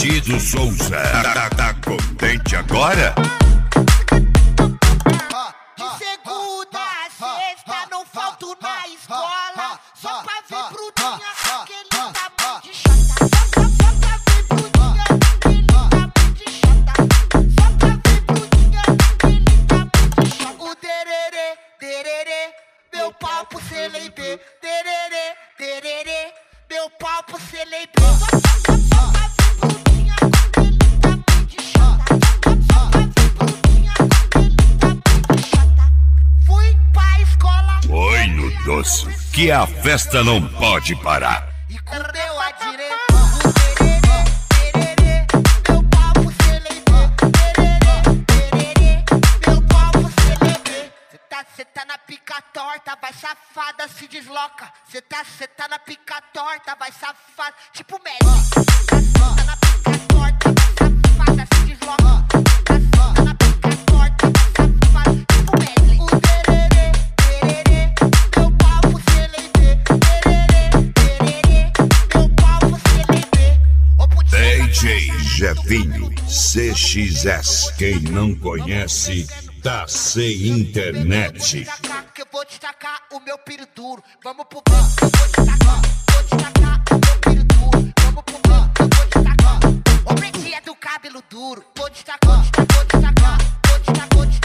Bandido Souza. Tá contente agora? De segunda a sexta não falto na escola, só pra ver Bruninha com aquele tamanho de chata. Só pra ver Bruninha com aquele tamanho de chata. Só pra ver Bruninha com aquele tamanho de chata. O tererê, tererê, meu pau pro celeibê. Tererê, tererê, meu pau pro celeibê. Só pra ver Bruninha com aquele tamanho de chata. Só pra ver Bruninha com aquele tamanho de chata. Fui pra escola. Oi no doce, que a festa não pode parar. E comeu a direita. O tererê, tererê, meu pau pro celeibê. Tererê, tererê, meu pau pro celeibê. Cê tá na pica torta, vai safada, se desloca. Cê tá na pica torta, vai safada, tipo Messi. Cê tá na pica torta, vai safada, se desloca. Cê tá na pica torta, vai safada, tipo Messi. O tererê, tererê, meu pau pro celeibê. Tererê, tererê, meu pau pro celeibê. Ô putinha, DJ Jefinho CXS. Quem não conhece, tá sem internet. que eu vou destacar o meu piro duro. Vamos pro banco, eu vou destacar o meu piro duro. Vamos pro banco, eu vou destacar. O pretinho é do cabelo duro. Vou destacar, vou destacar, vou destacar, vou destacar.